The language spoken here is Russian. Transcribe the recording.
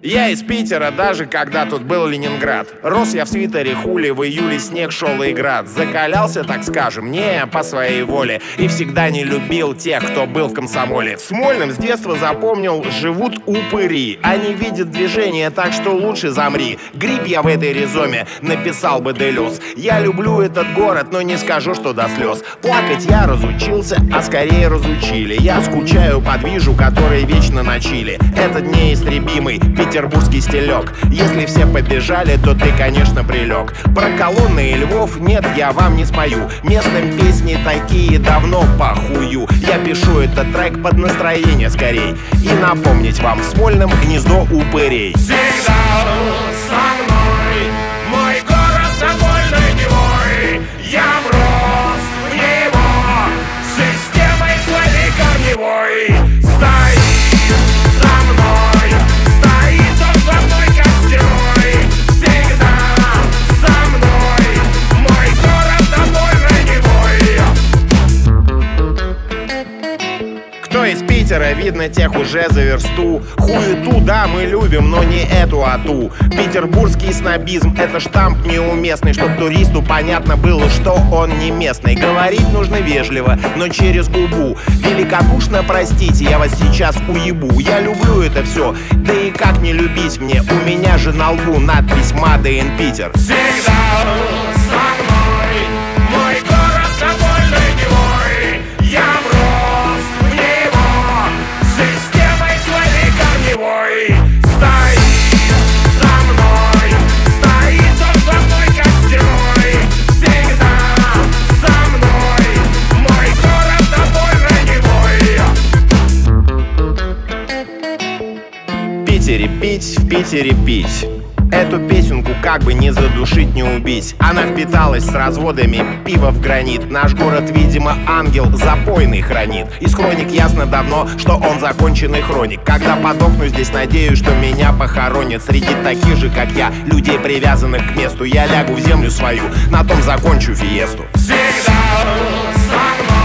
Я из Питера, даже когда тут был Ленинград. Рос я в свитере хули, в июле снег шел и град. Закалялся, так скажем, не по своей воле. И всегда не любил тех, кто был в комсомоле. В Смольном с детства запомнил, живут упыри. Они видят движение, так что лучше замри. Гриб я в этой ризоме, написал бы Делюс. Я люблю этот город, но не скажу, что до слез. Плакать я разучился, а скорее разучили. Я скучаю по движу, который вечно на чили. Этот неистребимый петербургский стилек. Если все побежали, то ты, конечно, прилег. Про колонны и львов нет, я вам не спою. Местным песни такие давно похую. Я пишу этот трек под настроение скорей. И напомнить вам, в Смольном гнездо упырей. Всегда со мной мой город довольно Невой. Я врос в него системой своей корневой. Стоит за мной, стоит он за мной как стерой. Всегда со мной мой город довольно Невой. Кто из Питера, видно, тех уже за версту. Хуету, да, мы любим, но не эту, а ту. Петербургский снобизм — это штамп неуместный, чтоб туристу понятно было, что он не местный. Говорить нужно вежливо, но через губу. Великодушно простите, я вас сейчас уебу. Я люблю это все, да и как не любить мне? У меня же на лбу надпись «Made in Питер». Всегда со мной мой город довольно Невой. Я врос в него системой своей корневой. Стоит за мной, стоит он за мной как стерой. Всегда со мной мой город довольно Невой. В Питере пить, в Питере пить. Эту песенку как бы не задушить, не убить. Она впиталась с разводами пива в гранит. Наш город, видимо, ангел запойный хранит. Из хроник ясно давно, что он законченный хроник. Когда подохну здесь, надеюсь, что меня похоронят среди таких же, как я, людей, привязанных к месту. Я лягу в землю свою, на том закончу фиесту. Всегда со мной